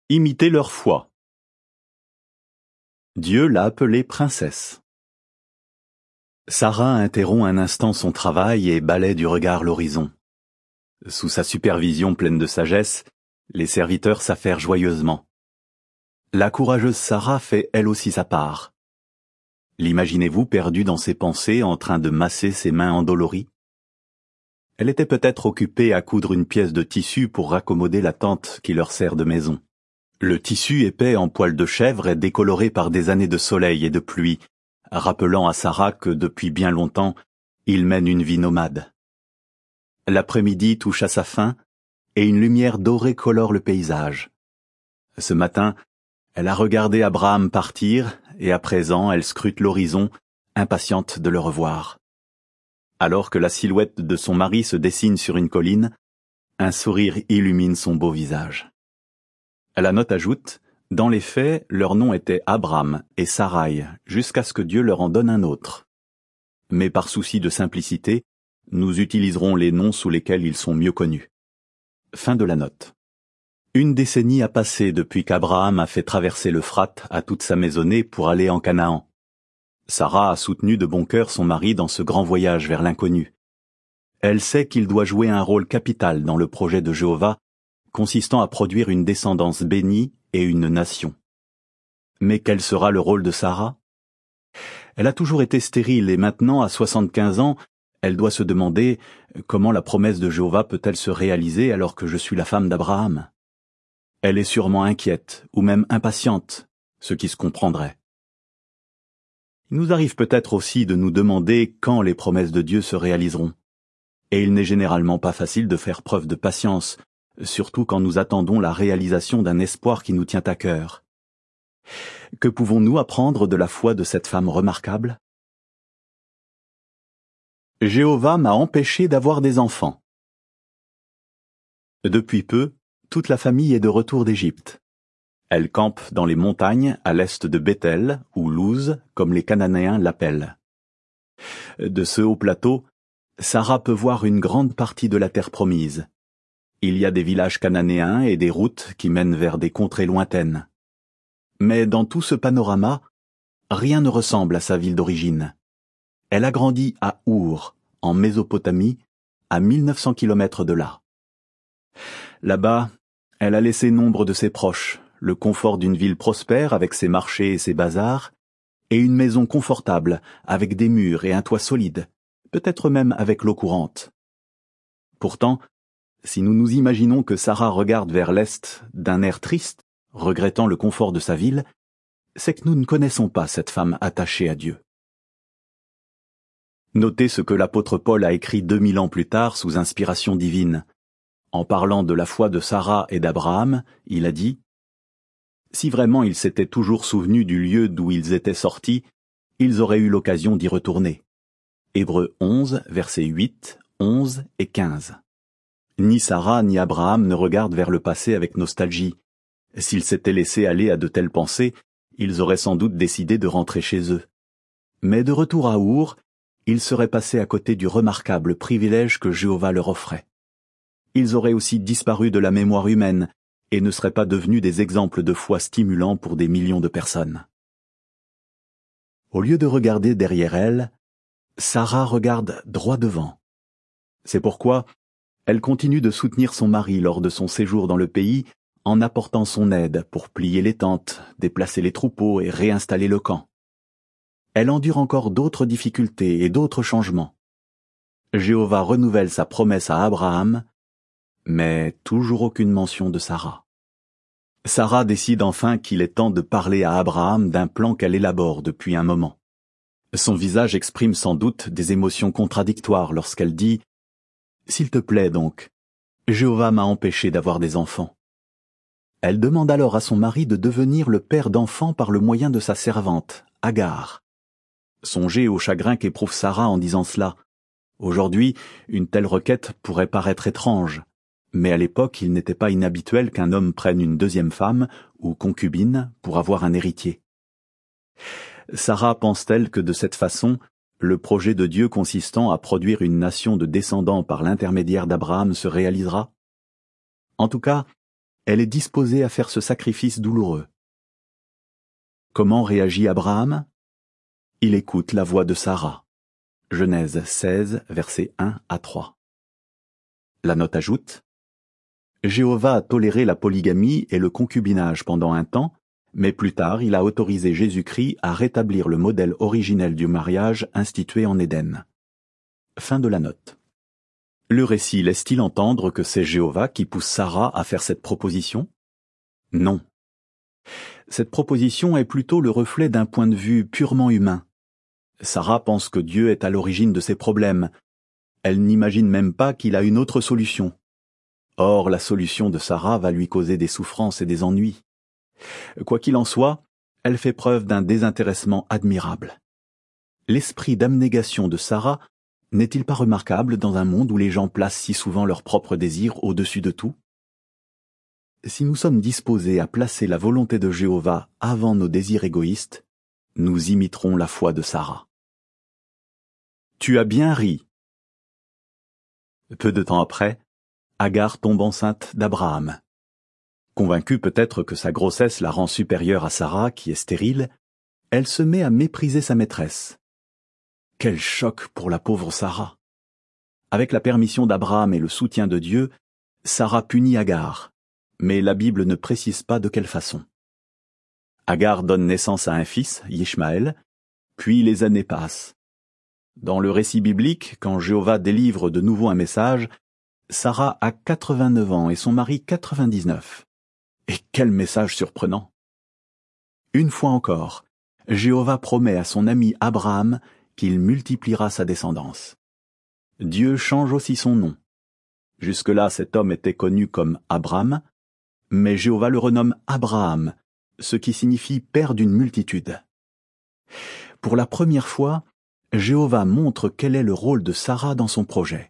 Imitez leur foi. Dieu l'a appelée princesse. Sarah interrompt un instant son travail et balaie du regard l'horizon. Sous sa supervision pleine de sagesse, les serviteurs s'affairent joyeusement. La courageuse Sarah fait elle aussi sa part. L'imaginez-vous perdue dans ses pensées en train de masser ses mains endolories? Elle était peut-être occupée à coudre une pièce de tissu pour raccommoder la tente qui leur sert de maison. Le tissu épais en poil de chèvre est décoloré par des années de soleil et de pluie, rappelant à Sarah que depuis bien longtemps, il mène une vie nomade. L'après-midi touche à sa fin et une lumière dorée colore le paysage. Ce matin, elle a regardé Abraham partir et à présent elle scrute l'horizon, impatiente de le revoir. Alors que la silhouette de son mari se dessine sur une colline, un sourire illumine son beau visage. La note ajoute, dans les faits, leurs noms étaient Abram et Sarai, jusqu'à ce que Dieu leur en donne un autre. Mais par souci de simplicité, nous utiliserons les noms sous lesquels ils sont mieux connus. Fin de la note. Une décennie a passé depuis qu'Abraham a fait traverser l'Euphrate à toute sa maisonnée pour aller en Canaan. Sarah a soutenu de bon cœur son mari dans ce grand voyage vers l'inconnu. Elle sait qu'il doit jouer un rôle capital dans le projet de Jéhovah, consistant à produire une descendance bénie et une nation. Mais quel sera le rôle de Sarah? Elle a toujours été stérile et maintenant, à 75 ans, elle doit se demander comment la promesse de Jéhovah peut-elle se réaliser alors que je suis la femme d'Abraham? Elle est sûrement inquiète ou même impatiente, ce qui se comprendrait. Il nous arrive peut-être aussi de nous demander quand les promesses de Dieu se réaliseront. Et il n'est généralement pas facile de faire preuve de patience, surtout quand nous attendons la réalisation d'un espoir qui nous tient à cœur. Que pouvons-nous apprendre de la foi de cette femme remarquable? Jéhovah m'a empêché d'avoir des enfants. Depuis peu, toute la famille est de retour d'Égypte. Elle campe dans les montagnes à l'est de Béthel, ou Luz, comme les Cananéens l'appellent. De ce haut plateau, Sarah peut voir une grande partie de la terre promise. Il y a des villages cananéens et des routes qui mènent vers des contrées lointaines. Mais dans tout ce panorama, rien ne ressemble à sa ville d'origine. Elle a grandi à Our, en Mésopotamie, à 1900 km de là. Là-bas, elle a laissé nombre de ses proches, le confort d'une ville prospère avec ses marchés et ses bazars, et une maison confortable avec des murs et un toit solide, peut-être même avec l'eau courante. Pourtant, si nous nous imaginons que Sarah regarde vers l'est d'un air triste, regrettant le confort de sa ville, c'est que nous ne connaissons pas cette femme attachée à Dieu. Notez ce que l'apôtre Paul a écrit 2000 ans plus tard sous inspiration divine. En parlant de la foi de Sarah et d'Abraham, il a dit « Si vraiment ils s'étaient toujours souvenus du lieu d'où ils étaient sortis, ils auraient eu l'occasion d'y retourner. » Hébreux 11, versets 8, 11 et 15. Ni Sarah ni Abraham ne regardent vers le passé avec nostalgie. S'ils s'étaient laissés aller à de telles pensées, ils auraient sans doute décidé de rentrer chez eux. Mais de retour à Our, ils seraient passés à côté du remarquable privilège que Jéhovah leur offrait. Ils auraient aussi disparu de la mémoire humaine et ne seraient pas devenus des exemples de foi stimulants pour des millions de personnes. Au lieu de regarder derrière elle, Sarah regarde droit devant. C'est pourquoi elle continue de soutenir son mari lors de son séjour dans le pays en apportant son aide pour plier les tentes, déplacer les troupeaux et réinstaller le camp. Elle endure encore d'autres difficultés et d'autres changements. Jéhovah renouvelle sa promesse à Abraham, mais toujours aucune mention de Sarah. Sarah décide enfin qu'il est temps de parler à Abraham d'un plan qu'elle élabore depuis un moment. Son visage exprime sans doute des émotions contradictoires lorsqu'elle dit « S'il te plaît donc, Jéhovah m'a empêché d'avoir des enfants. » Elle demande alors à son mari de devenir le père d'enfants par le moyen de sa servante, Agar. Songez au chagrin qu'éprouve Sarah en disant cela. Aujourd'hui, une telle requête pourrait paraître étrange, mais à l'époque, il n'était pas inhabituel qu'un homme prenne une deuxième femme ou concubine pour avoir un héritier. Sarah pense-t-elle que de cette façon, le projet de Dieu consistant à produire une nation de descendants par l'intermédiaire d'Abraham se réalisera? En tout cas, elle est disposée à faire ce sacrifice douloureux. Comment réagit Abraham? Il écoute la voix de Sarah. Genèse 16, versets 1 à 3. La note ajoute: Jéhovah a toléré la polygamie et le concubinage pendant un temps, mais plus tard il a autorisé Jésus-Christ à rétablir le modèle originel du mariage institué en Éden. Fin de la note. Le récit laisse-t-il entendre que c'est Jéhovah qui pousse Sarah à faire cette proposition? Non. Cette proposition est plutôt le reflet d'un point de vue purement humain. Sarah pense que Dieu est à l'origine de ses problèmes. Elle n'imagine même pas qu'il a une autre solution. Or, la solution de Sarah va lui causer des souffrances et des ennuis. Quoi qu'il en soit, elle fait preuve d'un désintéressement admirable. L'esprit d'abnégation de Sarah n'est-il pas remarquable dans un monde où les gens placent si souvent leurs propres désirs au-dessus de tout? Si nous sommes disposés à placer la volonté de Jéhovah avant nos désirs égoïstes, nous imiterons la foi de Sarah. Tu as bien ri. Peu de temps après, Agar tombe enceinte d'Abraham. Convaincue peut-être que sa grossesse la rend supérieure à Sarah, qui est stérile, elle se met à mépriser sa maîtresse. Quel choc pour la pauvre Sarah! Avec la permission d'Abraham et le soutien de Dieu, Sarah punit Agar, mais la Bible ne précise pas de quelle façon. Agar donne naissance à un fils, Ishmaël, puis les années passent. Dans le récit biblique, quand Jéhovah délivre de nouveau un message, Sarah a 89 ans et son mari 99. Et quel message surprenant! Une fois encore, Jéhovah promet à son ami Abraham qu'il multipliera sa descendance. Dieu change aussi son nom. Jusque-là, cet homme était connu comme Abram, mais Jéhovah le renomme Abraham, ce qui signifie père d'une multitude. Pour la première fois, Jéhovah montre quel est le rôle de Sarah dans son projet.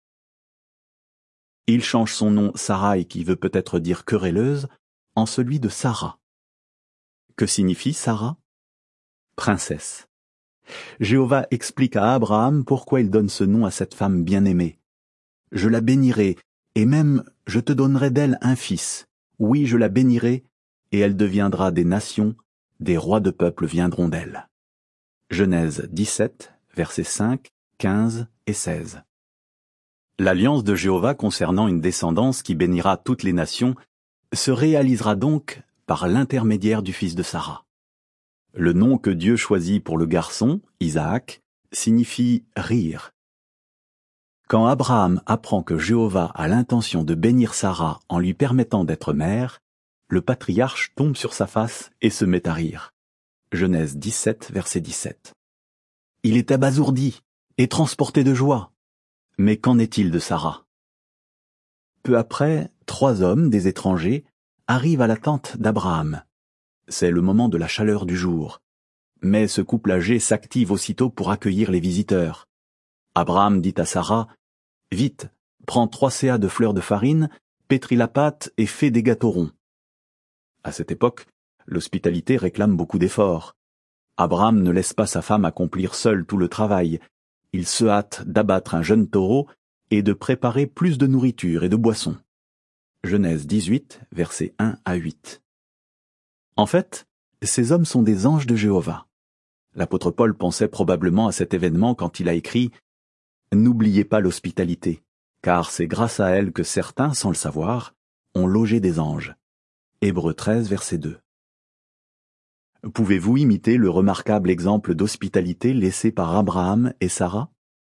Il change son nom Sarai, qui veut peut-être dire querelleuse, en celui de Sarah. Que signifie Sarah? Princesse. Jéhovah explique à Abraham pourquoi il donne ce nom à cette femme bien-aimée. Je la bénirai, et même je te donnerai d'elle un fils. Oui, je la bénirai, et elle deviendra des nations, des rois de peuples viendront d'elle. Genèse 17, versets 5, 15 et 16. L'alliance de Jéhovah concernant une descendance qui bénira toutes les nations se réalisera donc par l'intermédiaire du fils de Sarah. Le nom que Dieu choisit pour le garçon, Isaac, signifie rire. Quand Abraham apprend que Jéhovah a l'intention de bénir Sarah en lui permettant d'être mère, le patriarche tombe sur sa face et se met à rire. Genèse 17, verset 17. Il est abasourdi et transporté de joie. Mais qu'en est-il de Sarah? Peu après, 3 hommes, des étrangers, arrivent à la tente d'Abraham. C'est le moment de la chaleur du jour. Mais ce couple âgé s'active aussitôt pour accueillir les visiteurs. Abraham dit à Sarah, « Vite, prends 3 CA de fleurs de farine, pétris la pâte et fais des gâteaux ronds. » À cette époque, l'hospitalité réclame beaucoup d'efforts. Abraham ne laisse pas sa femme accomplir seule tout le travail. Il se hâte d'abattre un jeune taureau et de préparer plus de nourriture et de boissons. Genèse 18, versets 1 à 8. En fait, ces hommes sont des anges de Jéhovah. L'apôtre Paul pensait probablement à cet événement quand il a écrit « N'oubliez pas l'hospitalité, car c'est grâce à elle que certains, sans le savoir, ont logé des anges. » Hébreux 13, verset 2. Pouvez-vous imiter le remarquable exemple d'hospitalité laissé par Abraham et Sarah?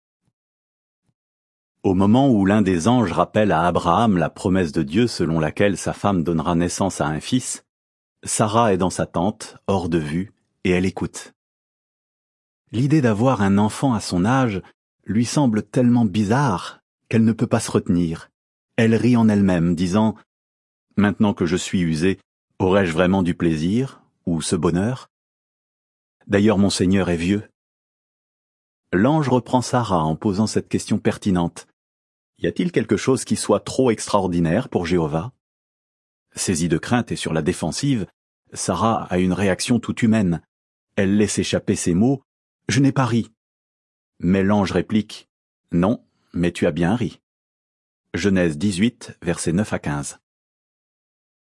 Au moment où l'un des anges rappelle à Abraham la promesse de Dieu selon laquelle sa femme donnera naissance à un fils, Sarah est dans sa tente, hors de vue, et elle écoute. L'idée d'avoir un enfant à son âge lui semble tellement bizarre qu'elle ne peut pas se retenir. Elle rit en elle-même, disant « Maintenant que je suis usée, aurais-je vraiment du plaisir ? Ou ce bonheur? D'ailleurs, mon Seigneur est vieux. » L'ange reprend Sarah en posant cette question pertinente. Y a-t-il quelque chose qui soit trop extraordinaire pour Jéhovah? Saisie de crainte et sur la défensive, Sarah a une réaction toute humaine. Elle laisse échapper ces mots « Je n'ai pas ri ». Mais l'ange réplique « Non, mais tu as bien ri ». Genèse 18, versets 9 à 15.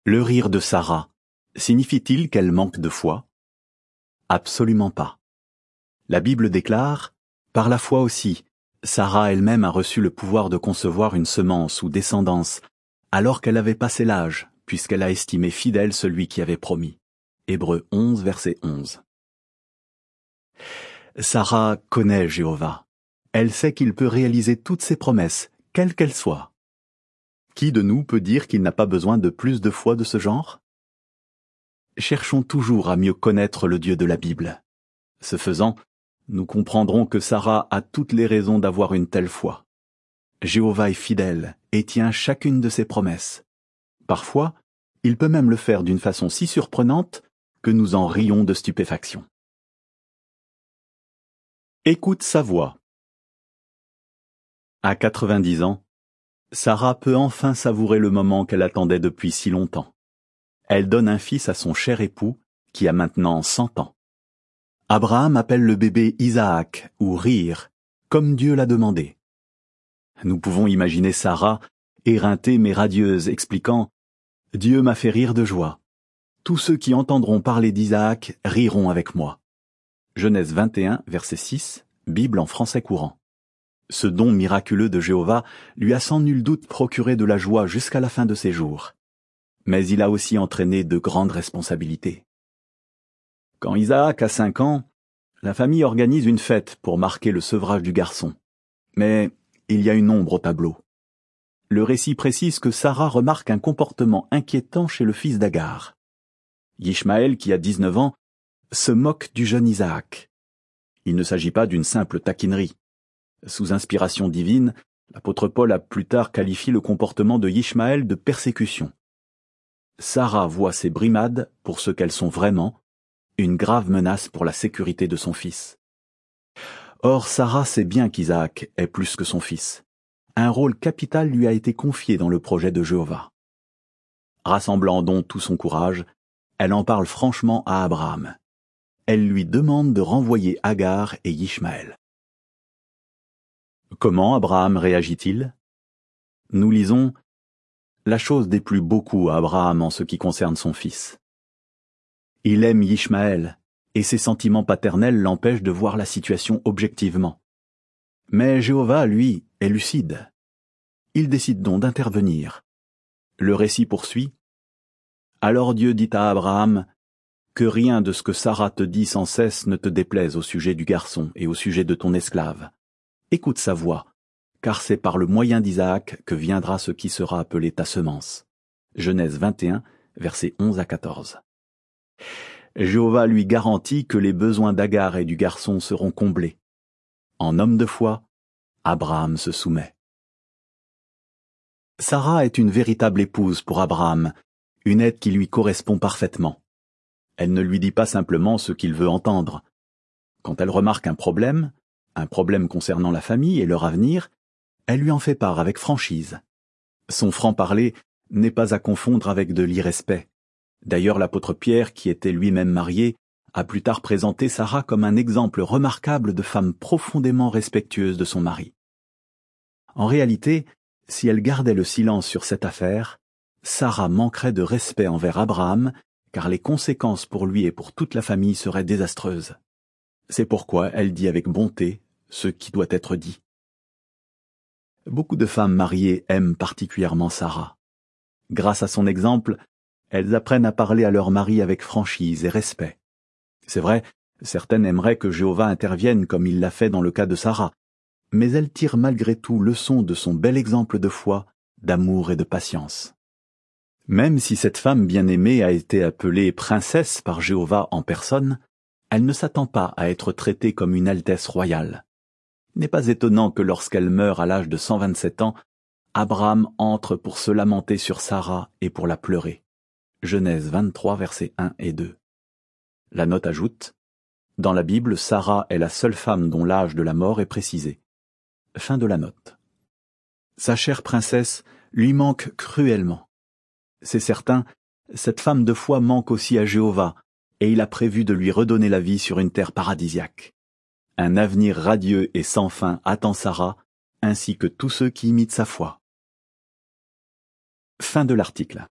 Le rire de Sarah signifie-t-il qu'elle manque de foi? Absolument pas. La Bible déclare, par la foi aussi, Sarah elle-même a reçu le pouvoir de concevoir une semence ou descendance, alors qu'elle avait passé l'âge, puisqu'elle a estimé fidèle celui qui avait promis. Hébreux 11, verset 11. Sarah connaît Jéhovah. Elle sait qu'il peut réaliser toutes ses promesses, quelles qu'elles soient. Qui de nous peut dire qu'il n'a pas besoin de plus de foi de ce genre? Cherchons toujours à mieux connaître le Dieu de la Bible. Ce faisant, nous comprendrons que Sarah a toutes les raisons d'avoir une telle foi. Jéhovah est fidèle et tient chacune de ses promesses. Parfois, il peut même le faire d'une façon si surprenante que nous en rions de stupéfaction. Écoute sa voix. À 90 ans, Sarah peut enfin savourer le moment qu'elle attendait depuis si longtemps. Elle donne un fils à son cher époux, qui a maintenant 100 ans. Abraham appelle le bébé Isaac, ou Rire, comme Dieu l'a demandé. Nous pouvons imaginer Sarah, éreintée mais radieuse, expliquant « Dieu m'a fait rire de joie. Tous ceux qui entendront parler d'Isaac riront avec moi. » Genèse 21, verset 6, Bible en français courant. Ce don miraculeux de Jéhovah lui a sans nul doute procuré de la joie jusqu'à la fin de ses jours. Mais il a aussi entraîné de grandes responsabilités. Quand Isaac a 5 ans, la famille organise une fête pour marquer le sevrage du garçon. Mais il y a une ombre au tableau. Le récit précise que Sarah remarque un comportement inquiétant chez le fils d'Agar. Ishmaël, qui a 19 ans, se moque du jeune Isaac. Il ne s'agit pas d'une simple taquinerie. Sous inspiration divine, l'apôtre Paul a plus tard qualifié le comportement de Ishmaël de persécution. Sarah voit ces brimades pour ce qu'elles sont vraiment, une grave menace pour la sécurité de son fils. Or, Sarah sait bien qu'Isaac est plus que son fils. Un rôle capital lui a été confié dans le projet de Jéhovah. Rassemblant donc tout son courage, elle en parle franchement à Abraham. Elle lui demande de renvoyer Agar et Ishmaël. Comment Abraham réagit-il? Nous lisons « La chose déplut beaucoup à Abraham en ce qui concerne son fils. Il aime Ishmaël, et ses sentiments paternels l'empêchent de voir la situation objectivement. Mais Jéhovah, lui, est lucide. Il décide donc d'intervenir. Le récit poursuit. Alors Dieu dit à Abraham, « Que rien de ce que Sarah te dit sans cesse ne te déplaise au sujet du garçon et au sujet de ton esclave. Écoute sa voix, car c'est par le moyen d'Isaac que viendra ce qui sera appelé ta semence. » Genèse 21, versets 11 à 14. Jéhovah lui garantit que les besoins d'Agar et du garçon seront comblés. En homme de foi, Abraham se soumet. Sarah est une véritable épouse pour Abraham, une aide qui lui correspond parfaitement. Elle ne lui dit pas simplement ce qu'il veut entendre. Quand elle remarque un problème concernant la famille et leur avenir, elle lui en fait part avec franchise. Son franc-parler n'est pas à confondre avec de l'irrespect. D'ailleurs, l'apôtre Pierre, qui était lui-même marié, a plus tard présenté Sarah comme un exemple remarquable de femme profondément respectueuse de son mari. En réalité, si elle gardait le silence sur cette affaire, Sarah manquerait de respect envers Abraham, car les conséquences pour lui et pour toute la famille seraient désastreuses. C'est pourquoi elle dit avec bonté ce qui doit être dit. Beaucoup de femmes mariées aiment particulièrement Sarah. Grâce à son exemple, elles apprennent à parler à leur mari avec franchise et respect. C'est vrai, certaines aimeraient que Jéhovah intervienne comme il l'a fait dans le cas de Sarah, mais elles tirent malgré tout leçon de son bel exemple de foi, d'amour et de patience. Même si cette femme bien-aimée a été appelée princesse par Jéhovah en personne, elle ne s'attend pas à être traitée comme une altesse royale. Il n'est pas étonnant que lorsqu'elle meurt à l'âge de 127 ans, Abraham entre pour se lamenter sur Sarah et pour la pleurer. Genèse 23, versets 1 et 2. La note ajoute « Dans la Bible, Sarah est la seule femme dont l'âge de la mort est précisé. » Fin de la note. Sa chère princesse lui manque cruellement. C'est certain, cette femme de foi manque aussi à Jéhovah, et il a prévu de lui redonner la vie sur une terre paradisiaque. Un avenir radieux et sans fin attend Sarah, ainsi que tous ceux qui imitent sa foi. Fin de l'article.